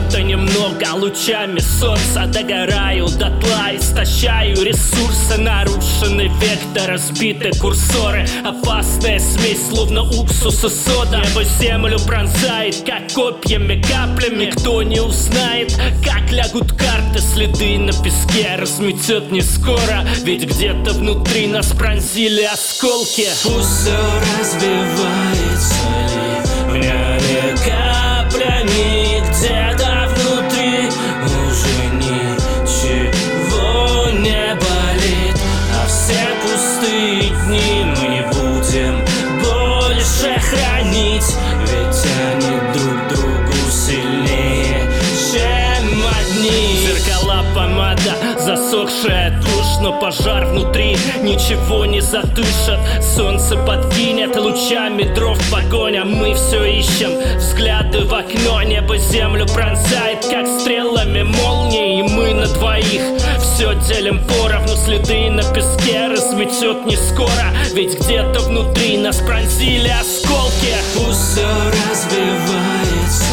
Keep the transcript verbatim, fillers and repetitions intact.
света немного, лучами солнца догораю дотла, истощаю ресурсы, нарушенный вектор, разбиты курсоры, опасная смесь, словно уксус и сода. Небо землю пронзает, как копьями, каплями. Никто не узнает, как лягут карты, следы на песке разметет не скоро, ведь где-то внутри нас пронзили осколки. Пусть все разбивается ливнями, каплями, где-то внутри уже ничего не болит, а все пустые дни мы не будем больше хранить, ведь они друг другу сильнее, чем одни. Зеркала, помада, засохшая тушь, но пожар внутри ничего не затушит. Солнце подкинет лучами дров погоня, мы все ищем взгляды в окно. Небо землю пронзает, как стрелами молнии, и мы на двоих все делим поровну. Следы на песке разметет не скоро, ведь где-то внутри нас пронзили осколки. Пусть все разбивается